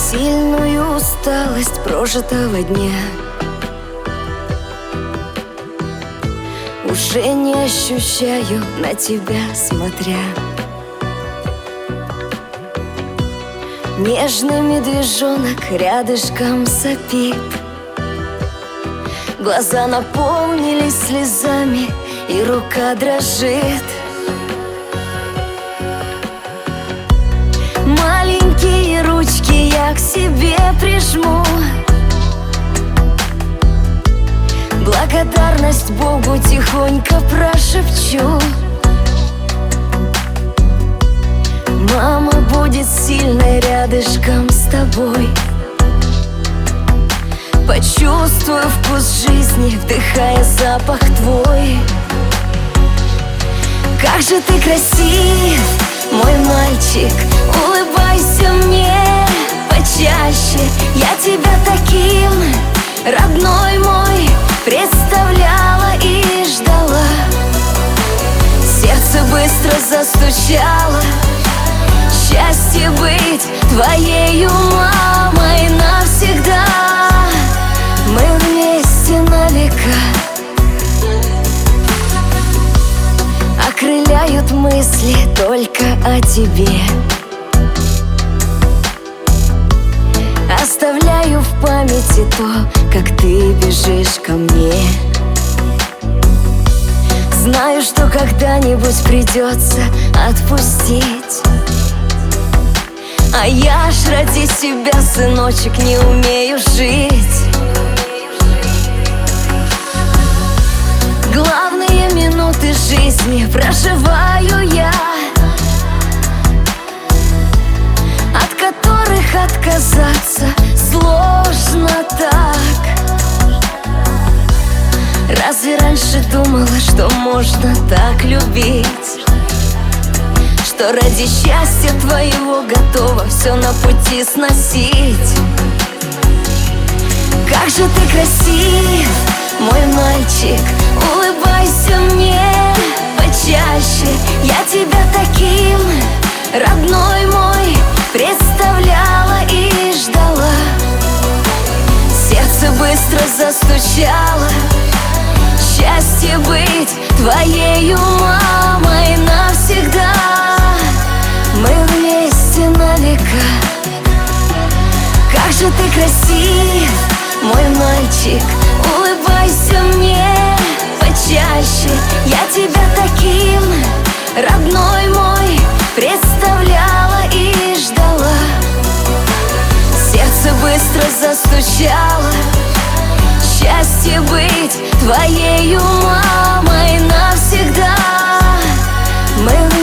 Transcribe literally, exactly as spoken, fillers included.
сильную усталость прожитого дня. Уже не ощущаю, на тебя смотря. Нежный медвежонок рядышком сопит. Глаза наполнились слезами, и рука дрожит. Маленькие ручки я к себе прижму. Благодарность Богу тихонько прошепчу. Мама будет сильной рядышком с тобой. Почувствую вкус жизни, вдыхая запах твой. Как же ты красив, мой мальчик, улыбайся мне почаще. Я тебя таким, родной мой, представляла и ждала. Сердце быстро застучало. Счастье быть твоею мамой навсегда. Мы вместе на века. Окрыляют мысли только о тебе. Оставляю в памяти то, как ты бежишь ко мне. Знаю, что когда-нибудь придется отпустить. А я ж ради себя, сыночек, не умею жить. Главные минуты жизни проживаю я, от которых отказаться сложно так. Разве раньше думала, что можно так любить? Что ради счастья твоего готова все на пути сносить? Как же ты красив, мой мальчик, улыбайся мне почаще. Я тебя таким, родной мой, представляла и ждала. Сердце быстро застучало. Счастье быть твоею мамой навсегда. Мы вместе на века. Как же ты красив, мой мальчик, улыбайся мне почаще. Я тебя таким, родной мой, представляла и ждала. Сердце быстро застучало. Счастье быть твоею мамой навсегда. Мы